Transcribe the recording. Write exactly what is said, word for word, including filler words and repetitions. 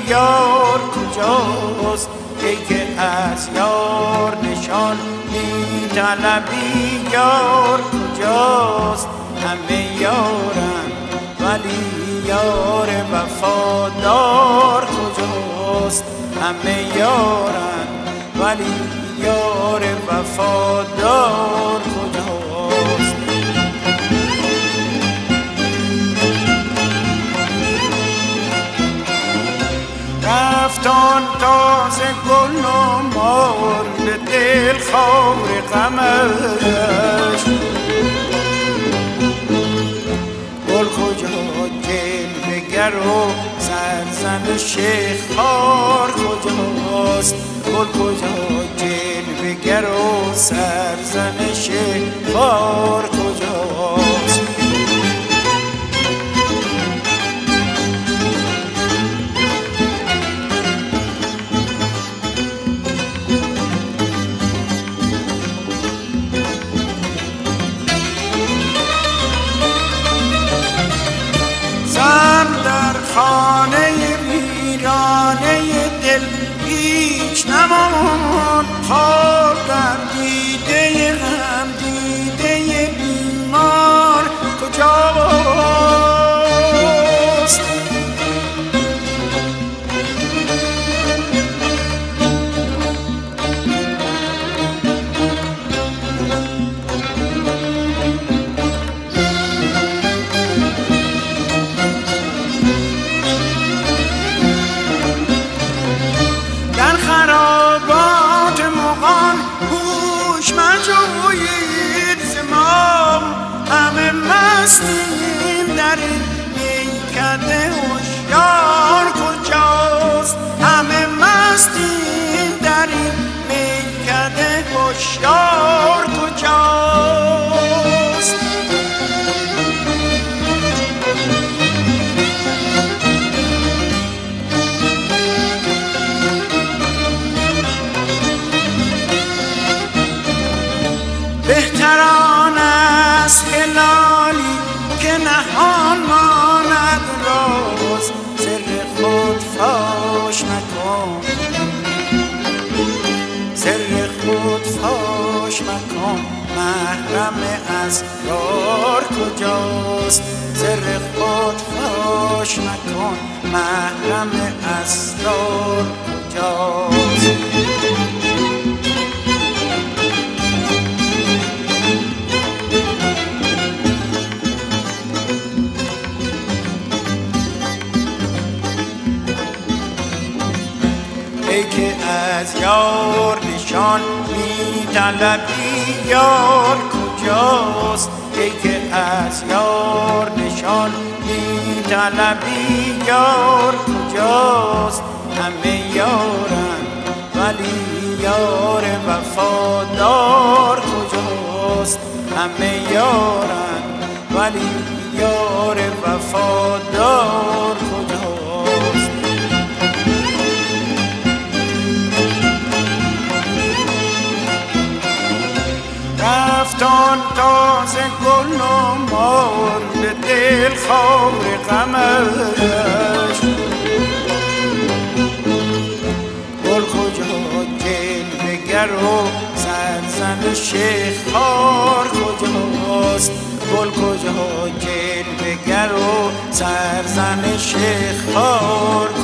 یار کجاست؟ ای که از یار نشان می طلبی یار کجاست؟ همه یارن ولی یار وفادار کجاست؟ همه یارن ولی یار وفادار کجاست؟ رفتان تازه گل و مرد دل خور غمش، گل کجا جلوه گر و سرزنش خار کجاست؟ گل کجا جلوه گر و سرزنش خار کجاست؟ خانه ویرانه دل هیچ نماند، خار در دیده غم دیده بیمار کجاست؟ خرابات مغان هوش مجوید ز ما، همه مستیم در این میکده هوشیار کجاست؟ همه مستیم در این میکده هوشیار کجاست؟ بهتران از هلالی که نهان ماند راز، سر خود فاش مکن، سر خود فاش مکن، محرم اسرار کجاست؟ سر خود فاش مکن، محرم اسرار کجاست؟ ای که از یار نشان می طلبی یار کجاست؟ ای که از یار نشان می طلبی یار کجاست؟ همه یارن ولی یار وفادار کجاست؟ همه یارن ولی یار وفادار کجاست؟ رفتان تازه گل و مرد دل خور غمش، گل کجا جلوه گر و سرزنش خار کجاست؟ گل کجا جلوه گر و سرزنش خار